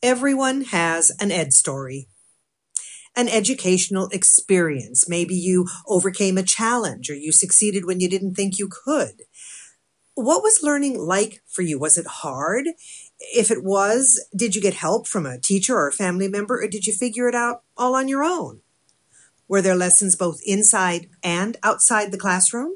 Everyone has an ed story, an educational experience. Maybe you overcame a challenge or you succeeded when you didn't think you could. What was learning like for you? Was it hard? If it was, did you get help from a teacher or a family member, or did you figure it out all on your own? Were there lessons both inside and outside the classroom?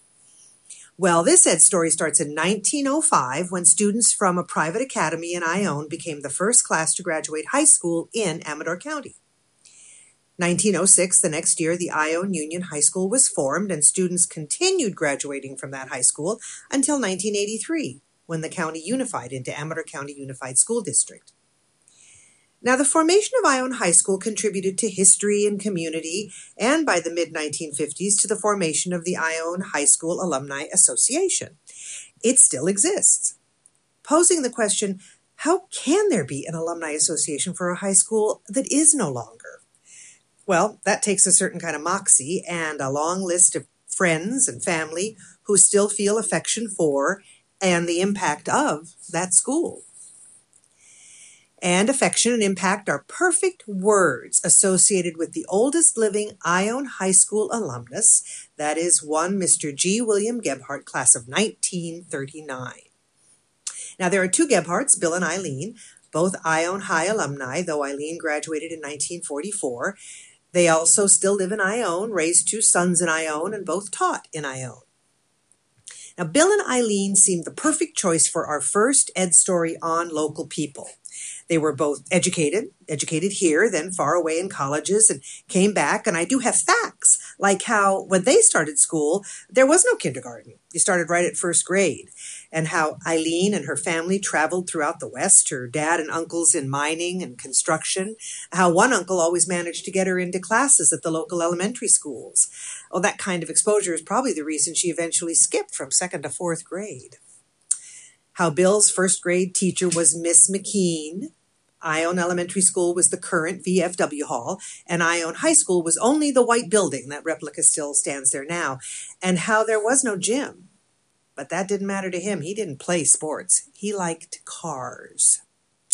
Well, this ed story starts in 1905 when students from a private academy in Ione became the first class to graduate high school in Amador County. 1906, the next year, the Ione Union High School was formed, and students continued graduating from that high school until 1983, when the county unified into Amador County Unified School District. Now, the formation of Ione High School contributed to history and community, and by the mid-1950s to the formation of the Ione High School Alumni Association. It still exists, posing the question, how can there be an alumni association for a high school that is no longer? Well, that takes a certain kind of moxie and a long list of friends and family who still feel affection for and the impact of that school. And affection and impact are perfect words associated with the oldest living Ione High School alumnus, that is one Mr. G. William Gebhardt, class of 1939. Now, there are two Gebhardts, Bill and Eileen, both Ione High alumni, though Eileen graduated in 1944. They also still live in Ione, raised two sons in Ione, and both taught in Ione. Now, Bill and Eileen seemed the perfect choice for our first ed story on local people. They were both educated here, then far away in colleges, and came back. And I do have facts, like how when they started school, there was no kindergarten. You started right at first grade. And how Eileen and her family traveled throughout the West, her dad and uncles in mining and construction, how one uncle always managed to get her into classes at the local elementary schools. Oh, that kind of exposure is probably the reason she eventually skipped from second to fourth grade. How Bill's first grade teacher was Miss McKean. Ione Elementary School was the current VFW Hall, and Ione High School was only the white building. That replica still stands there now. And how there was no gym. But that didn't matter to him. He didn't play sports. He liked cars.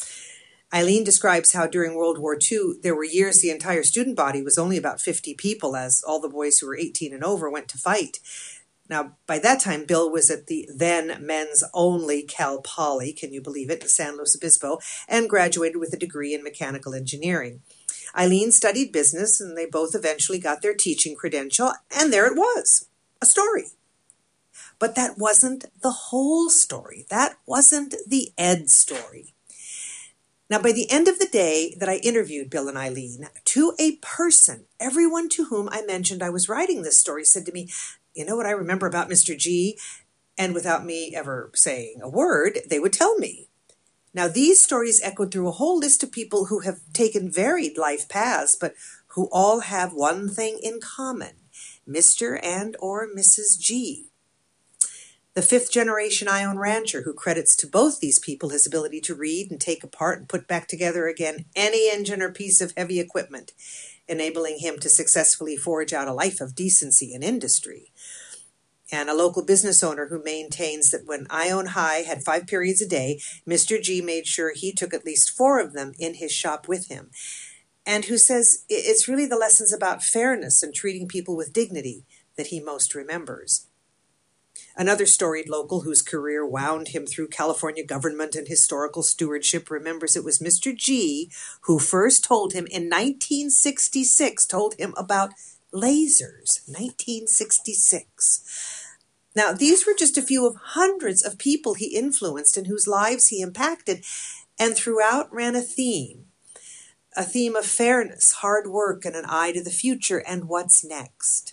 Eileen describes how during World War II, there were years the entire student body was only about 50 people, as all the boys who were 18 and over went to fight. Now, by that time, Bill was at the then men's-only Cal Poly, can you believe it, in San Luis Obispo, and graduated with a degree in mechanical engineering. Eileen studied business, and they both eventually got their teaching credential, and there it was, a story. But that wasn't the whole story. That wasn't the ed story. Now, by the end of the day that I interviewed Bill and Eileen, to a person, everyone to whom I mentioned I was writing this story said to me, you know what I remember about Mr. G? And without me ever saying a word, they would tell me. Now, these stories echoed through a whole list of people who have taken varied life paths, but who all have one thing in common, Mr. and or Mrs. G. The fifth-generation Ione rancher who credits to both these people his ability to read and take apart and put back together again any engine or piece of heavy equipment, enabling him to successfully forge out a life of decency and industry. And a local business owner who maintains that when Ione High had 5 periods a day, Mr. G made sure he took at least 4 of them in his shop with him, and who says it's really the lessons about fairness and treating people with dignity that he most remembers. Another storied local whose career wound him through California government and historical stewardship remembers it was Mr. G who first told him in 1966, told him about lasers, 1966. Now, these were just a few of hundreds of people he influenced and whose lives he impacted, and throughout ran a theme of fairness, hard work, and an eye to the future and what's next.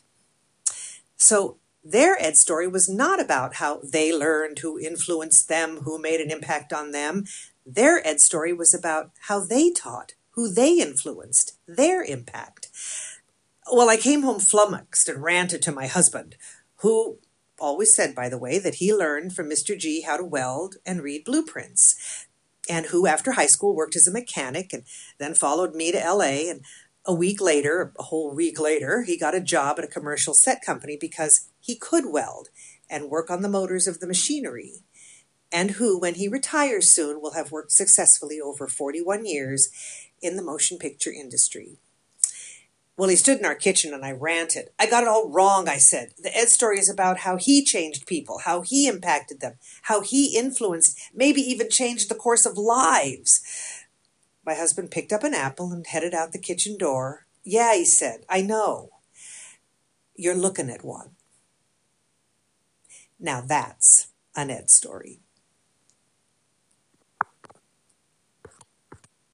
So, their ed story was not about how they learned, who influenced them, who made an impact on them. Their ed story was about how they taught, who they influenced, their impact. Well, I came home flummoxed and ranted to my husband, who always said, by the way, that he learned from Mr. G how to weld and read blueprints, and who, after high school, worked as a mechanic and then followed me to L.A., and a whole week later, he got a job at a commercial set company because he could weld and work on the motors of the machinery. and who, when he retires soon, will have worked successfully over 41 years in the motion picture industry. Well, he stood in our kitchen and I ranted. I got it all wrong, I said. The Ed story is about how he changed people, how he impacted them, how he influenced, maybe even changed the course of lives. My husband picked up an apple and headed out the kitchen door. Yeah, he said, I know. You're looking at one. Now that's an Ed story.